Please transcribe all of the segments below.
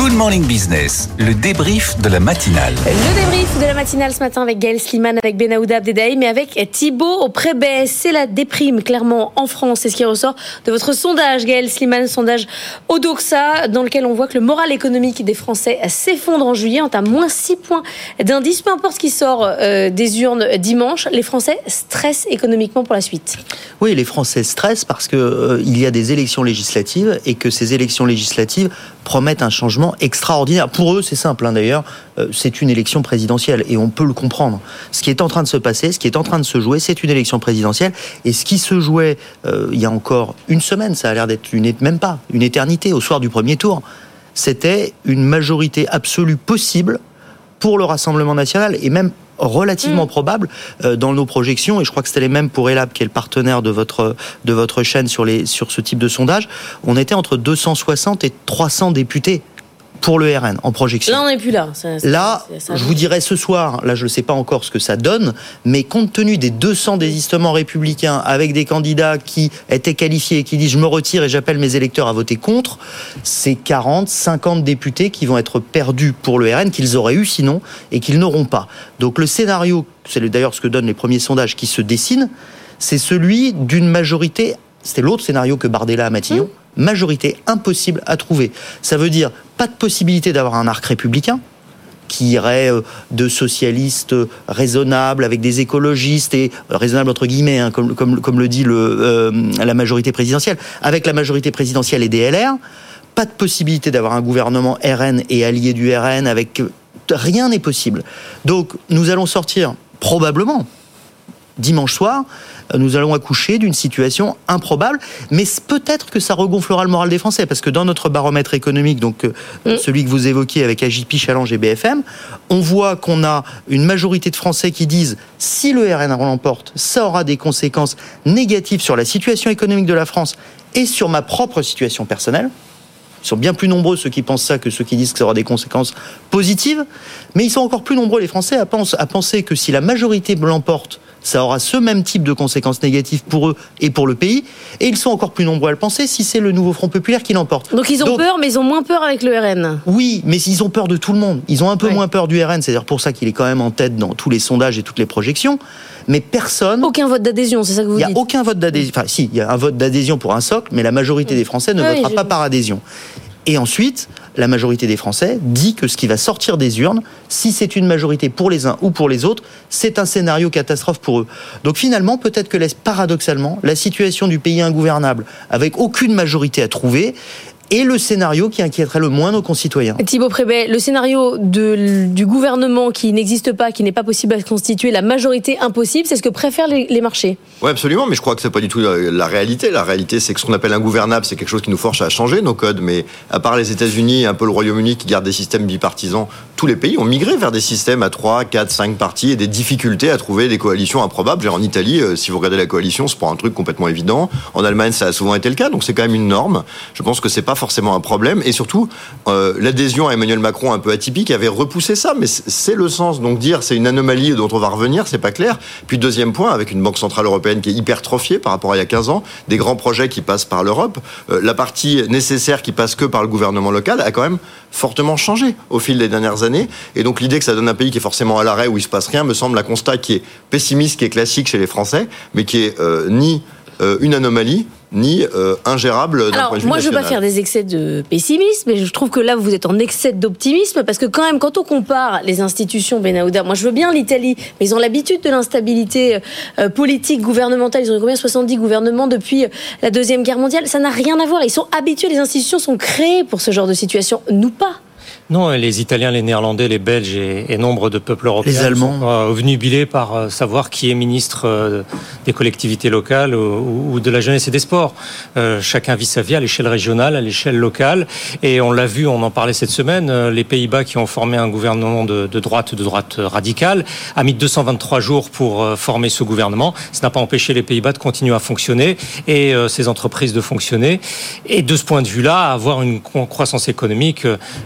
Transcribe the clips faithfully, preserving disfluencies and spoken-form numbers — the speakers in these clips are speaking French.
Good Morning Business, le débrief de la matinale. Le débrief de la matinale ce matin avec Gaël Slimane, avec Benaouda Abdedaï, mais avec Thibaut Prébet. C'est la déprime, clairement, en France. C'est ce qui ressort de votre sondage, Gaël Slimane, sondage Odoxa, dans lequel on voit que le moral économique des Français s'effondre en juillet. On est à moins six points d'indice. Peu importe ce qui sort euh, des urnes dimanche, les Français stressent économiquement pour la suite. Oui, les Français stressent parce qu'il euh, y a des élections législatives et que ces élections législatives promettent un changement extraordinaire. Pour eux, c'est simple hein, d'ailleurs, euh, c'est une élection présidentielle et on peut le comprendre. Ce qui est en train de se passer, ce qui est en train de se jouer, c'est une élection présidentielle et ce qui se jouait euh, il y a encore une semaine, ça a l'air d'être une, même pas une éternité, au soir du premier tour, c'était une majorité absolue possible pour le Rassemblement national et même relativement mmh. probable euh, dans nos projections, et je crois que c'était les mêmes pour Elab, qui est le partenaire de votre, de votre chaîne sur, les, sur ce type de sondage. On était entre deux cent soixante et trois cents députés pour le R N en projection. Là, on n'est plus là. Ça, ça, là, ça, ça, je vous dirais ce soir, là, je ne sais pas encore ce que ça donne, mais compte tenu des deux cents désistements républicains avec des candidats qui étaient qualifiés et qui disent « je me retire et j'appelle mes électeurs à voter contre », c'est quarante, cinquante députés qui vont être perdus pour le R N, qu'ils auraient eu sinon et qu'ils n'auront pas. Donc le scénario, c'est d'ailleurs ce que donnent les premiers sondages qui se dessinent, c'est celui d'une majorité, c'était l'autre scénario que Bardella à Matignon, mmh. majorité impossible à trouver. Ça veut dire pas de possibilité d'avoir un arc républicain qui irait de socialistes raisonnables avec des écologistes et raisonnables entre guillemets, hein, comme, comme, comme le dit le, euh, la majorité présidentielle, avec la majorité présidentielle et des L R. Pas de possibilité d'avoir un gouvernement R N et allié du R N avec... Rien n'est possible. Donc nous allons sortir probablement dimanche soir, nous allons accoucher d'une situation improbable, mais peut-être que ça regonflera le moral des Français, parce que dans notre baromètre économique, donc mmh. celui que vous évoquiez avec A J P, Challenge et B F M, on voit qu'on a une majorité de Français qui disent si le R N l'emporte, ça aura des conséquences négatives sur la situation économique de la France et sur ma propre situation personnelle. Ils sont bien plus nombreux ceux qui pensent ça que ceux qui disent que ça aura des conséquences positives, mais ils sont encore plus nombreux les Français à penser, à penser que si la majorité l'emporte, ça aura ce même type de conséquences négatives pour eux et pour le pays. Et ils sont encore plus nombreux à le penser si c'est le nouveau Front Populaire qui l'emporte. Donc ils ont Donc, peur, mais ils ont moins peur avec le R N. Oui, mais ils ont peur de tout le monde. Ils ont un peu ouais. moins peur du R N. C'est-à-dire pour ça qu'il est quand même en tête dans tous les sondages et toutes les projections. Mais personne... Aucun vote d'adhésion, c'est ça que vous dites ? Il n'y a aucun vote d'adhésion. Enfin si, il y a un vote d'adhésion pour un socle, mais la majorité des Français ne oui, votera je... pas par adhésion. Et ensuite, la majorité des Français dit que ce qui va sortir des urnes, si c'est une majorité pour les uns ou pour les autres, c'est un scénario catastrophe pour eux. Donc finalement, peut-être que paradoxalement, la situation du pays ingouvernable, avec aucune majorité à trouver, est le scénario qui inquiéterait le moins nos concitoyens. Thibaut Prébet, le scénario de, du gouvernement qui n'existe pas, qui n'est pas possible à constituer, la majorité impossible, c'est ce que préfèrent les, les marchés. Oui, absolument, mais je crois que c'est pas du tout la, la réalité. La réalité, c'est que ce qu'on appelle ingouvernable, c'est quelque chose qui nous force à changer nos codes, mais à part les États-Unis et un peu le Royaume-Uni qui gardent des systèmes bipartisans, tous les pays ont migré vers des systèmes à trois, quatre, cinq partis et des difficultés à trouver des coalitions improbables. En Italie, euh, si vous regardez la coalition, c'est pour un truc complètement évident. En Allemagne, ça a souvent été le cas, donc c'est quand même une norme. Je pense que c'est pas forcément un problème, et surtout euh, l'adhésion à Emmanuel Macron un peu atypique avait repoussé ça, mais c'est le sens. Donc dire c'est une anomalie dont on va revenir, c'est pas clair. Puis deuxième point, avec une banque centrale européenne qui est hypertrophiée par rapport à il y a quinze ans, des grands projets qui passent par l'Europe, euh, la partie nécessaire qui passe que par le gouvernement local a quand même fortement changé au fil des dernières années, et donc l'idée que ça donne un pays qui est forcément à l'arrêt où il se passe rien me semble un constat qui est pessimiste, qui est classique chez les Français, mais qui est euh, ni euh, une anomalie ni euh, ingérable d'un Alors, point de vue moi, je ne veux pas faire des excès de pessimisme, mais je trouve que là, vous êtes en excès d'optimisme, parce que quand même, quand on compare les institutions, Benaouda, moi, je veux bien l'Italie, mais ils ont l'habitude de l'instabilité euh, politique, gouvernementale. Ils ont eu combien soixante-dix gouvernements depuis la Deuxième Guerre mondiale. Ça n'a rien à voir. Ils sont habitués, les institutions sont créées pour ce genre de situation. Nous, pas. Non, les Italiens, les Néerlandais, les Belges et, et nombre de peuples européens les Allemands sont euh, obnubilés par euh, savoir qui est ministre euh, des collectivités locales ou, ou de la jeunesse et des sports. Euh, chacun vit sa vie à l'échelle régionale, à l'échelle locale, et on l'a vu, on en parlait cette semaine, euh, les Pays-Bas qui ont formé un gouvernement de, de droite, de droite radicale, a mis deux cent vingt-trois jours pour euh, former ce gouvernement. Ça n'a pas empêché les Pays-Bas de continuer à fonctionner et euh, ces entreprises de fonctionner. Et de ce point de vue-là, avoir une croissance économique euh, tout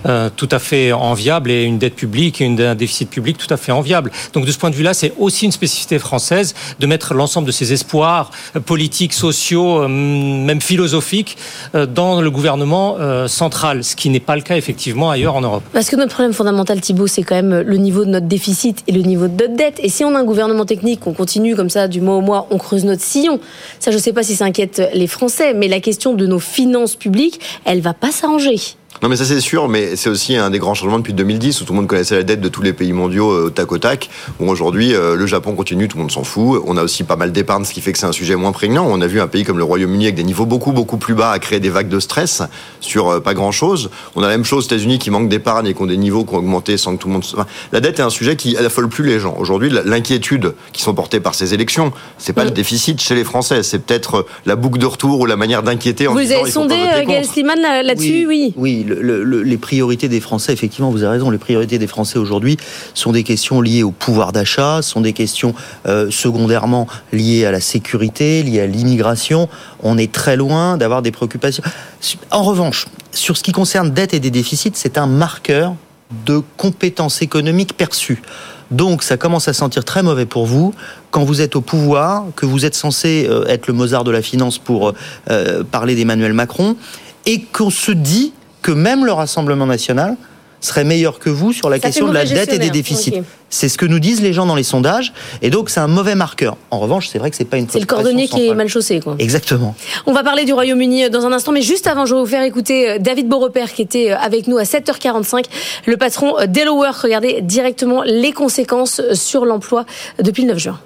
tout à fait enviable et une dette publique et une, un déficit public tout à fait enviable. Donc de ce point de vue-là, c'est aussi une spécificité française de mettre l'ensemble de ces espoirs politiques, sociaux, même philosophiques dans le gouvernement central, ce qui n'est pas le cas effectivement ailleurs en Europe. Parce que notre problème fondamental, Thibault, c'est quand même le niveau de notre déficit et le niveau de notre dette. Et si on a un gouvernement technique, on continue comme ça du mois au mois, on creuse notre sillon. Ça, je ne sais pas si ça inquiète les Français, mais la question de nos finances publiques, elle ne va pas s'arranger. Non mais ça c'est sûr, mais c'est aussi un des grands changements depuis deux mille dix où tout le monde connaissait la dette de tous les pays mondiaux euh, tac au tac. Bon, aujourd'hui euh, le Japon continue, tout le monde s'en fout. On a aussi pas mal d'épargne, ce qui fait que c'est un sujet moins prégnant. On a vu un pays comme le Royaume-Uni avec des niveaux beaucoup beaucoup plus bas à créer des vagues de stress sur euh, pas grand chose. On a la même chose aux États-Unis qui manquent d'épargne et qui ont des niveaux qui ont augmenté sans que tout le monde. Enfin, la dette est un sujet qui affole plus les gens. Aujourd'hui, l'inquiétude qui sont portées par ces élections, c'est pas mmh. le déficit chez les Français, c'est peut-être la boucle de retour ou la manière d'inquiéter en Vous disant. Vous avez sondé Gaël Sliman là-dessus, oui. Oui, oui le, le, le, les priorités des Français, effectivement, vous avez raison, les priorités des Français aujourd'hui sont des questions liées au pouvoir d'achat, sont des questions euh, secondairement liées à la sécurité, liées à l'immigration. On est très loin d'avoir des préoccupations. En revanche, sur ce qui concerne dette et des déficits, c'est un marqueur de compétences économiques perçues. Donc, ça commence à sentir très mauvais pour vous quand vous êtes au pouvoir, que vous êtes censé euh, être le Mozart de la finance pour euh, parler d'Emmanuel Macron, et qu'on se dit que même le Rassemblement national serait meilleur que vous sur la ça question de la dette et des déficits. Okay. C'est ce que nous disent les gens dans les sondages, et donc c'est un mauvais marqueur. En revanche, c'est vrai que c'est pas une. C'est le cordonnier centrale. Qui est mal chaussé, quoi. Exactement. On va parler du Royaume-Uni dans un instant, mais juste avant, je vais vous faire écouter David Beaurepaire qui était avec nous à sept heures quarante-cinq, le patron d'HelloWork. Regardez directement les conséquences sur l'emploi depuis le neuf juin.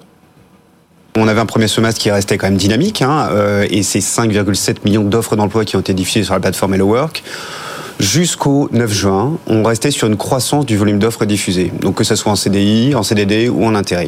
On avait un premier semestre qui restait quand même dynamique, hein, euh, et c'est cinq virgule sept millions d'offres d'emploi qui ont été diffusées sur la plateforme HelloWork. Jusqu'au neuf juin, on restait sur une croissance du volume d'offres diffusées, donc que ce soit en C D I, en C D D ou en intérim.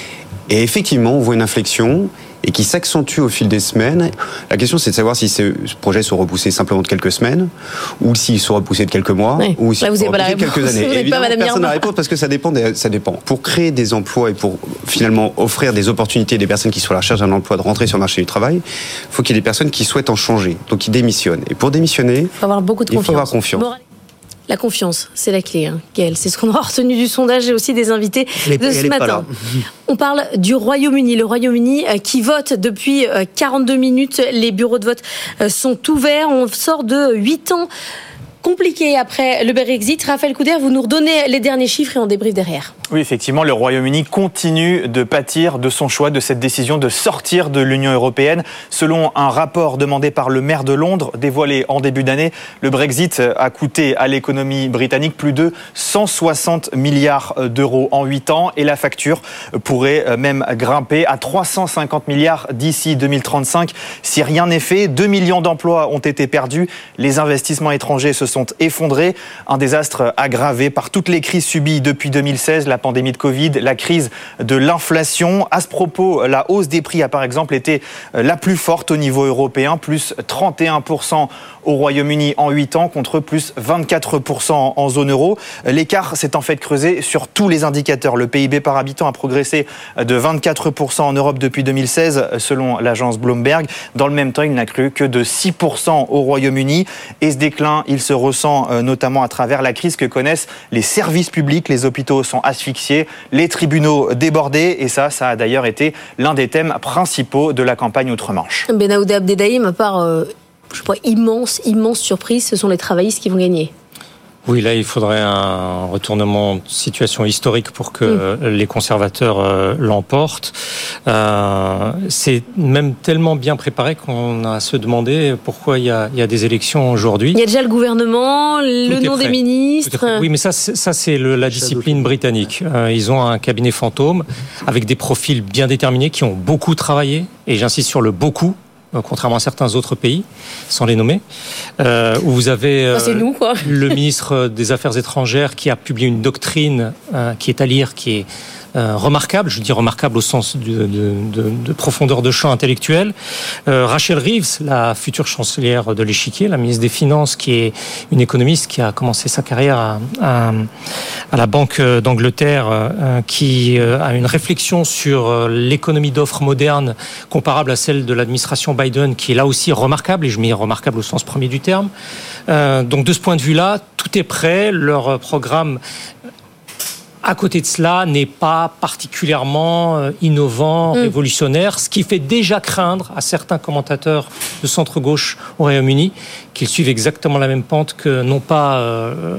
Et effectivement, on voit une inflexion et qui s'accentue au fil des semaines. La question, c'est de savoir si ces projets sont repoussés simplement de quelques semaines, ou s'ils sont repoussés de quelques mois, oui. ou s'ils sont repoussés de quelques années. Vous et évidemment, pas personne n'a la réponse parce que ça dépend, des, ça dépend. Pour créer des emplois et pour finalement offrir des opportunités à des personnes qui sont à la recherche d'un emploi de rentrer sur le marché du travail, il faut qu'il y ait des personnes qui souhaitent en changer, donc qui démissionnent. Et pour démissionner, il faut avoir beaucoup de il confiance. faut avoir confiance. Bon, la confiance, c'est la clé, hein, Gaël. C'est ce qu'on aura retenu du sondage et aussi des invités elle de est, ce matin. On parle du Royaume-Uni. Le Royaume-Uni euh, qui vote depuis euh, quarante-deux minutes. Les bureaux de vote euh, sont ouverts. On sort de huit ans compliqué après le Brexit. Raphaël Couder, vous nous redonnez les derniers chiffres et on débriefe derrière. Oui, effectivement, le Royaume-Uni continue de pâtir de son choix, de cette décision de sortir de l'Union européenne. Selon un rapport demandé par le maire de Londres, dévoilé en début d'année, le Brexit a coûté à l'économie britannique plus de cent soixante milliards d'euros en huit ans et la facture pourrait même grimper à trois cent cinquante milliards d'ici deux mille trente-cinq. Si rien n'est fait, deux millions d'emplois ont été perdus, les investissements étrangers se sont effondrés, un désastre aggravé par toutes les crises subies depuis deux mille seize, la pandémie de Covid, la crise de l'inflation. À ce propos, la hausse des prix a par exemple été la plus forte au niveau européen, plus trente et un pour cent au Royaume-Uni en huit ans contre plus vingt-quatre pour cent en zone euro. L'écart s'est en fait creusé sur tous les indicateurs. Le P I B par habitant a progressé de vingt-quatre pour cent en Europe depuis deux mille seize selon l'agence Bloomberg. Dans le même temps, il n'a cru que de six pour cent au Royaume-Uni et ce déclin, il se ressent notamment à travers la crise que connaissent les services publics. Les hôpitaux sont asphyxiés, les tribunaux débordés et ça, ça a d'ailleurs été l'un des thèmes principaux de la campagne Outre-Manche. Benaouda Abdeldaïm, à part, euh, je crois, immense, immense surprise, ce sont les travaillistes qui vont gagner. Oui, là, il faudrait un retournement de situation historique pour que mmh. les conservateurs euh, l'emportent. Euh, c'est même tellement bien préparé qu'on a à se demander pourquoi il y a, il y a des élections aujourd'hui. Il y a déjà le gouvernement, le nom des ministres. Oui, mais ça, c'est, ça, c'est le, la discipline britannique. Euh, ils ont un cabinet fantôme avec des profils bien déterminés qui ont beaucoup travaillé, et j'insiste sur le beaucoup, contrairement à certains autres pays, sans les nommer, euh, où vous avez euh, c'est nous, quoi. le ministre des Affaires étrangères qui a publié une doctrine euh, qui est à lire, qui est euh, remarquable. Je dis remarquable au sens de, de, de, de profondeur de champ intellectuel. Euh, Rachel Reeves, la future chancelière de l'Échiquier, la ministre des Finances, qui est une économiste qui a commencé sa carrière à, à, à la Banque d'Angleterre, euh, qui euh, a une réflexion sur euh, l'économie d'offres moderne comparable à celle de l'administration Biden, qui est là aussi remarquable, et je mets remarquable au sens premier du terme. Euh, donc de ce point de vue-là, tout est prêt. Leur programme, à côté de cela, n'est pas particulièrement innovant, mmh. révolutionnaire, ce qui fait déjà craindre à certains commentateurs de centre-gauche au Royaume-Uni qu'ils suivent exactement la même pente que, non pas euh,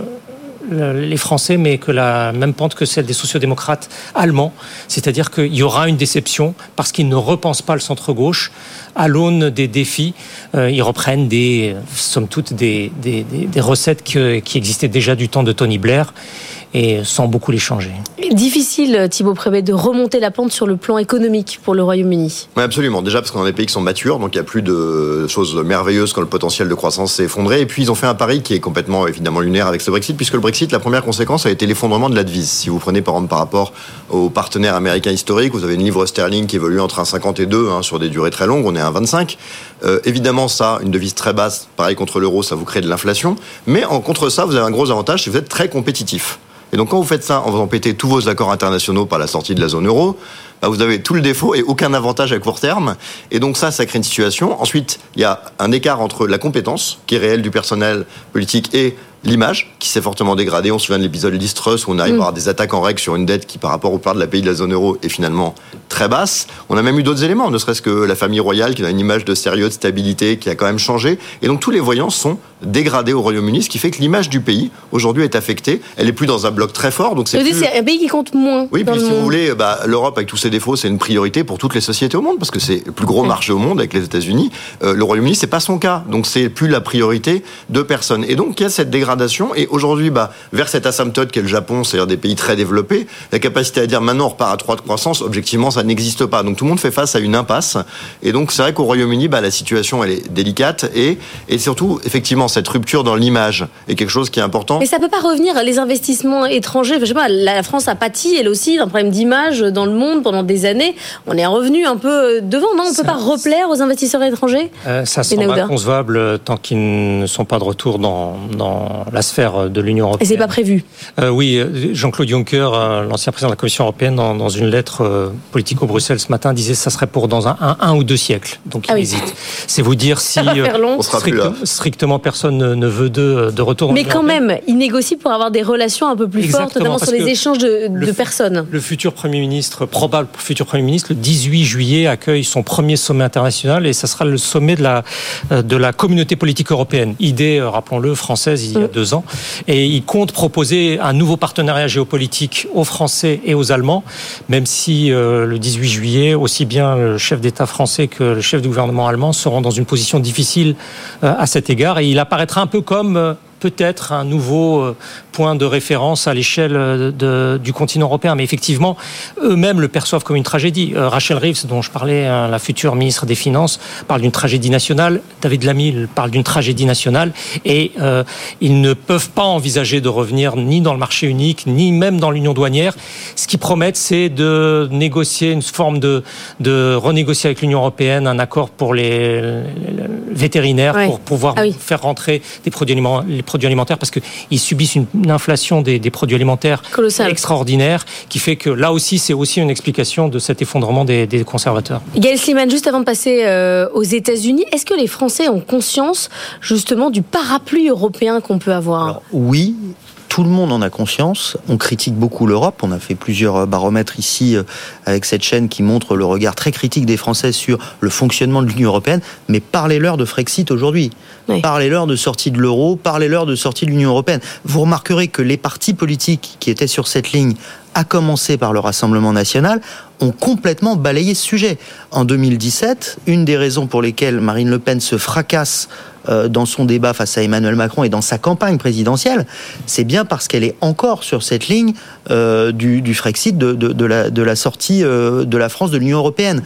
les Français, mais que la même pente que celle des sociodémocrates allemands. C'est-à-dire qu'il y aura une déception parce qu'ils ne repensent pas le centre-gauche à l'aune des défis. Euh, ils reprennent des, somme toute, des, des, des, des recettes que, qui existaient déjà du temps de Tony Blair, et sans beaucoup les changer. Difficile, Thibaut Prébet, de remonter la pente sur le plan économique pour le Royaume-Uni. Oui, absolument. Déjà parce qu'on a des pays qui sont matures, donc il n'y a plus de choses merveilleuses quand le potentiel de croissance s'est effondré. Et puis ils ont fait un pari qui est complètement évidemment lunaire avec ce Brexit, puisque le Brexit, la première conséquence a été l'effondrement de la devise. Si vous prenez par exemple par rapport aux partenaires américains historiques, vous avez une livre sterling qui évolue entre un cinquante et deux hein, sur des durées très longues, on est à un vingt-cinq. Euh, évidemment, ça, une devise très basse, pareil contre l'euro, ça vous crée de l'inflation. Mais en contre ça, vous avez un gros avantage, c'est que vous êtes très compétitif. Et donc quand vous faites ça en faisant péter tous vos accords internationaux par la sortie de la zone euro, bah vous avez tout le défaut et aucun avantage à court terme. Et donc ça, ça crée une situation. Ensuite, il y a un écart entre la compétence, qui est réelle du personnel politique, et l'image, qui s'est fortement dégradée. On se souvient de l'épisode Liz Truss, où on arrive mmh. à avoir des attaques en règle sur une dette qui, par rapport aux plupart de la pays de la zone euro, est finalement très basse. On a même eu d'autres éléments, ne serait-ce que la famille royale, qui a une image de sérieux, de stabilité, qui a quand même changé. Et donc tous les voyants sont dégradés au Royaume-Uni, ce qui fait que l'image du pays, aujourd'hui, est affectée. Elle est plus dans un bloc très fort. Donc c'est, plus... c'est un pays qui compte moins. Oui, puis si monde. vous voulez, bah, l'Europe, avec tous ses défauts, c'est une priorité pour toutes les sociétés au monde, parce que c'est le plus gros ouais. marché au monde avec les États-Unis. Euh, le Royaume-Uni, c'est pas son cas. Donc c'est plus la priorité de personne. Et donc il y a cette dégradation. Et aujourd'hui, Aujourd'hui, bah, vers cette asymptote qu'est le Japon, c'est-à-dire des pays très développés, la capacité à dire maintenant on repart à trois de croissance, objectivement, ça n'existe pas. Donc tout le monde fait face à une impasse. Et donc c'est vrai qu'au Royaume-Uni, bah, la situation elle est délicate et, et surtout, effectivement, cette rupture dans l'image est quelque chose qui est important. Mais ça ne peut pas revenir, les investissements étrangers. Je sais pas, la France a pâti, elle aussi, d'un problème d'image dans le monde pendant des années. On est revenu un peu devant, non ? On ne peut pas replaire aux investisseurs étrangers euh, Ça semble inconcevable tant qu'ils ne sont pas de retour dans, dans la sphère de l'Union européenne. Et c'est pas prévu. Euh, oui, Jean-Claude Juncker, euh, l'ancien président de la Commission européenne, dans, dans une lettre euh, politico-Bruxelles ce matin, disait que ça serait pour dans un, un, un ou deux siècles. Donc il ah oui. hésite. C'est vous dire si euh, strict, strictement personne ne, ne veut de, de retour. Mais quand même, il négocie pour avoir des relations un peu plus Exactement, fortes, notamment sur les échanges de, de le, personnes. Le futur Premier ministre, probable futur Premier ministre, le dix-huit juillet, accueille son premier sommet international et ça sera le sommet de la, de la communauté politique européenne. Idée, rappelons-le, française il y a mmh. deux ans. Et il compte proposer un nouveau partenariat géopolitique aux Français et aux Allemands, même si euh, le dix-huit juillet, aussi bien le chef d'État français que le chef du gouvernement allemand seront dans une position difficile euh, à cet égard. Et il apparaîtra un peu comme... Euh, peut-être un nouveau point de référence à l'échelle de, du continent européen. Mais effectivement, eux-mêmes le perçoivent comme une tragédie. Euh, Rachel Reeves, dont je parlais, hein, la future ministre des Finances, parle d'une tragédie nationale. David Lammy parle d'une tragédie nationale. Et euh, ils ne peuvent pas envisager de revenir ni dans le marché unique, ni même dans l'union douanière. Ce qu'ils promettent, c'est de négocier une forme de, de renégocier avec l'Union européenne un accord pour les, les vétérinaires, ouais. pour pouvoir ah oui. faire rentrer des produits alimentaires, les produits alimentaires, parce qu'ils subissent une, une inflation des, des produits alimentaires Colossal. extraordinaire, qui fait que là aussi, c'est aussi une explication de cet effondrement des, des conservateurs. Gaël Sliman, juste avant de passer euh, aux États-Unis, est-ce que les Français ont conscience justement du parapluie européen qu'on peut avoir ? Alors, oui. Tout le monde en a conscience. On critique beaucoup l'Europe. On a fait plusieurs baromètres ici avec cette chaîne qui montre le regard très critique des Français sur le fonctionnement de l'Union européenne. Mais parlez-leur de Frexit aujourd'hui. Oui. Parlez-leur de sortie de l'euro. Parlez-leur de sortie de l'Union européenne. Vous remarquerez que les partis politiques qui étaient sur cette ligne, à commencer par le Rassemblement national, ont complètement balayé ce sujet. En deux mille dix-sept, une des raisons pour lesquelles Marine Le Pen se fracasse dans son débat face à Emmanuel Macron et dans sa campagne présidentielle, c'est bien parce qu'elle est encore sur cette ligne euh, du, du Frexit, de, de, de, la, de la sortie euh, de la France de l'Union européenne.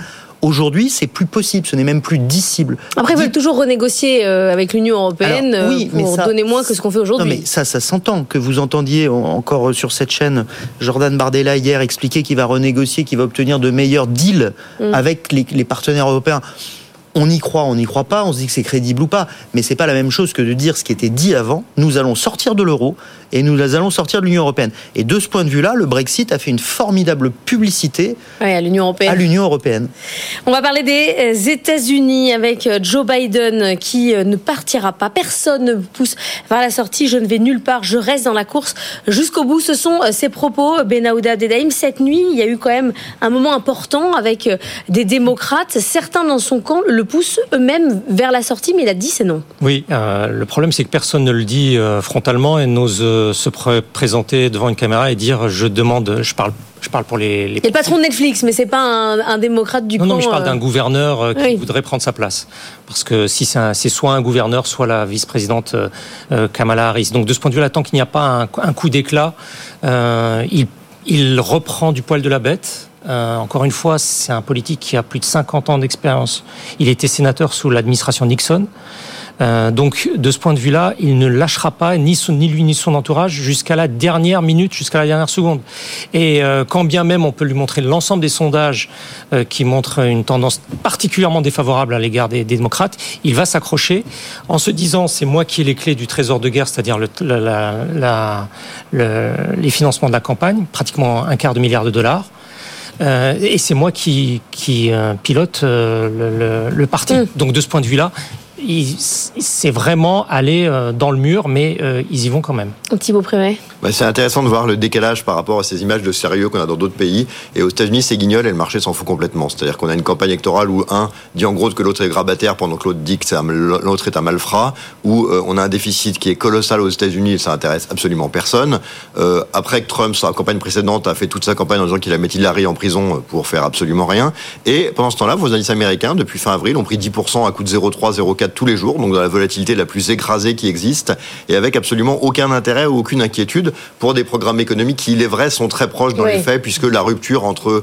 Aujourd'hui, c'est plus possible, ce n'est même plus dissible. Après, ils veulent toujours renégocier euh, avec l'Union européenne. Alors, oui, euh, pour mais ça, donner moins que ce qu'on fait aujourd'hui. Non, mais ça, ça s'entend. Que vous entendiez encore sur cette chaîne Jordan Bardella hier expliquer qu'il va renégocier, qu'il va obtenir de meilleurs deals mmh. avec les, les partenaires européens. On y croit, on n'y croit pas, on se dit que c'est crédible ou pas, mais c'est pas la même chose que de dire ce qui était dit avant. Nous allons sortir de l'euro et nous allons sortir de l'Union européenne. Et de ce point de vue-là, le Brexit a fait une formidable publicité ouais, à l'Union européenne. à l'Union européenne. On va parler des États-Unis avec Joe Biden qui ne partira pas. Personne ne pousse vers la sortie. Je ne vais nulle part. Je reste dans la course jusqu'au bout. Ce sont ses propos. Benahouda Abdelrahim. Cette nuit, il y a eu quand même un moment important avec des démocrates. Certains dans son camp le poussent eux-mêmes vers la sortie, mais il a dit c'est non. Oui, euh, le problème c'est que personne ne le dit euh, frontalement et n'ose euh, se pr- présenter devant une caméra et dire je demande, je parle. Je parle pour les. les... Il y a le patron de Netflix, mais c'est pas un, un démocrate du non, camp. Non, mais je parle d'un gouverneur euh, qui oui. voudrait prendre sa place. Parce que si c'est, un, c'est soit un gouverneur, soit la vice-présidente euh, Kamala Harris. Donc de ce point de vue-là, tant qu'il n'y a pas un, un coup d'éclat, euh, il, il reprend du poil de la bête. Euh, encore une fois, c'est un politique qui a plus de cinquante ans d'expérience. Il était sénateur sous l'administration Nixon. Euh, donc, de ce point de vue-là, il ne lâchera pas ni, son, ni lui ni son entourage jusqu'à la dernière minute, jusqu'à la dernière seconde. Et euh, quand bien même on peut lui montrer l'ensemble des sondages euh, qui montrent une tendance particulièrement défavorable à l'égard des, des démocrates, il va s'accrocher en se disant c'est moi qui ai les clés du trésor de guerre, c'est-à-dire le, la, la, la, le, les financements de la campagne, pratiquement un quart de milliard de dollars. Euh, et c'est moi qui, qui euh, pilote euh, le, le, le parti. Mmh. Donc de ce point de vue-là, il, c'est vraiment aller euh, dans le mur, mais euh, ils y vont quand même. Thibaut Prévet. Bah, c'est intéressant de voir le décalage par rapport à ces images de sérieux qu'on a dans d'autres pays. Et aux États-Unis, c'est guignol et le marché s'en fout complètement. C'est-à-dire qu'on a une campagne électorale où un dit en gros que l'autre est grabataire pendant que l'autre dit que c'est un, l'autre est un malfrat, où euh, on a un déficit qui est colossal aux États-Unis et ça intéresse absolument personne. Euh, après que Trump, sa campagne précédente, a fait toute sa campagne en disant qu'il a mis Hillary en prison pour faire absolument rien. Et pendant ce temps-là, vos indices américains, depuis fin avril, ont pris dix pour cent à coût de zéro virgule trois, zéro virgule quatre tous les jours, donc dans la volatilité la plus écrasée qui existe, et avec absolument aucun intérêt ou aucune inquiétude pour des programmes économiques qui, il est vrai, sont très proches dans oui. les faits, puisque la rupture entre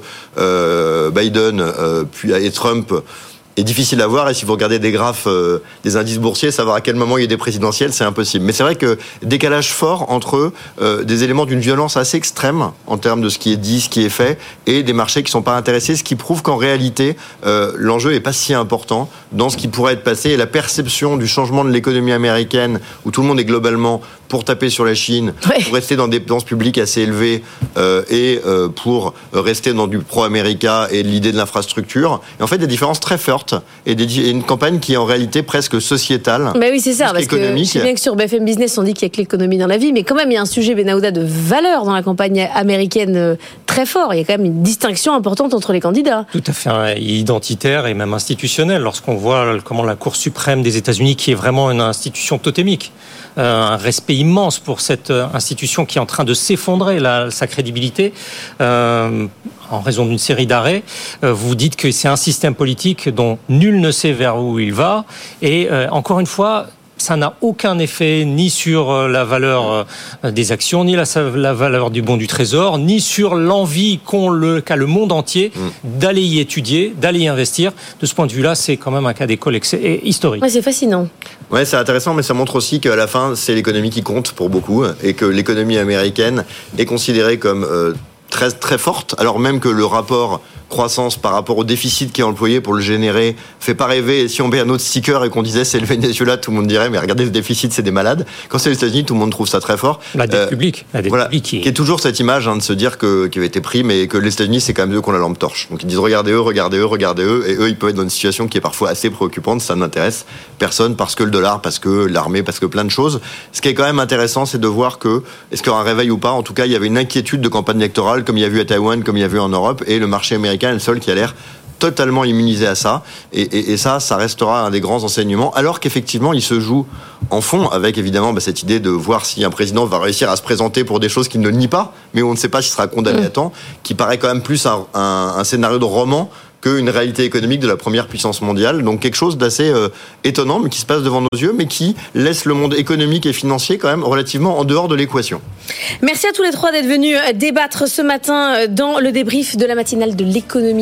euh, Biden euh, puis, et Trump est difficile à voir, et si vous regardez des graphes euh, des indices boursiers, savoir à quel moment il y a des présidentielles, c'est impossible. Mais c'est vrai que décalage fort entre euh, des éléments d'une violence assez extrême en termes de ce qui est dit, ce qui est fait, et des marchés qui ne sont pas intéressés, ce qui prouve qu'en réalité, euh, l'enjeu n'est pas si important dans ce qui pourrait être passé, et la perception du changement de l'économie américaine, où tout le monde est globalement pour taper sur la Chine, oui. pour rester dans des dépenses publiques assez élevées, euh, et euh, pour rester dans du pro-America et l'idée de l'infrastructure. Et en fait, des différences très fortes et, des, et une campagne qui est en réalité presque sociétale. Bah oui, c'est ça, parce que je sais bien que sur B F M Business, on dit qu'il n'y a que l'économie dans la vie, mais quand même, il y a un sujet, Benahouda, de valeur dans la campagne américaine très fort. Il y a quand même une distinction importante entre les candidats. Tout à fait, identitaire et même institutionnelle. Lorsqu'on voit comment la Cour suprême des États-Unis, qui est vraiment une institution totémique, euh, un respect immense pour cette institution qui est en train de s'effondrer, la, sa crédibilité, euh, en raison d'une série d'arrêts, euh, vous dites que c'est un système politique dont nul ne sait vers où il va. Et euh, encore une fois, ça n'a aucun effet ni sur la valeur des actions, ni la, la valeur du bon du trésor, ni sur l'envie qu'ont le, qu'a le monde entier d'aller y étudier, d'aller y investir. De ce point de vue-là, c'est quand même un cas d'école historique. Ouais, c'est fascinant. Ouais, c'est intéressant, mais ça montre aussi qu'à la fin, c'est l'économie qui compte pour beaucoup, et que l'économie américaine est considérée comme euh, très très forte, alors même que le rapport croissance par rapport au déficit qui est employé pour le générer fait pas rêver. Et si on met un autre sticker et qu'on disait c'est le Venezuela, tout le monde dirait mais regardez le déficit, c'est des malades. Quand c'est les États-Unis, tout le monde trouve ça très fort. La dette euh, publique, la dette voilà, publique qui... qui est toujours cette image hein, de se dire que qui avait été pris, mais que les États-Unis c'est quand même eux qui ont la lampe torche. Donc ils disent regardez eux, regardez eux, regardez eux, et eux ils peuvent être dans une situation qui est parfois assez préoccupante. Ça n'intéresse personne parce que le dollar, parce que l'armée, parce que plein de choses. Ce qui est quand même intéressant, c'est de voir que est-ce qu'il y aura un réveil ou pas. En tout cas, il y avait une inquiétude de campagne électorale, comme il y a vu à Taïwan, comme il y a vu en Europe, et le marché américain est le seul qui a l'air totalement immunisé à ça, et, et, et ça, ça restera un des grands enseignements, alors qu'effectivement, il se joue en fond avec évidemment bah, cette idée de voir si un président va réussir à se présenter pour des choses qu'il ne nie pas, mais où on ne sait pas s'il sera condamné mmh. à temps, qui paraît quand même plus un, un, un scénario de roman qu'une réalité économique de la première puissance mondiale. Donc quelque chose d'assez euh, étonnant, mais qui se passe devant nos yeux, mais qui laisse le monde économique et financier quand même relativement en dehors de l'équation. Merci à tous les trois d'être venus débattre ce matin dans le débrief de la matinale de l'économie.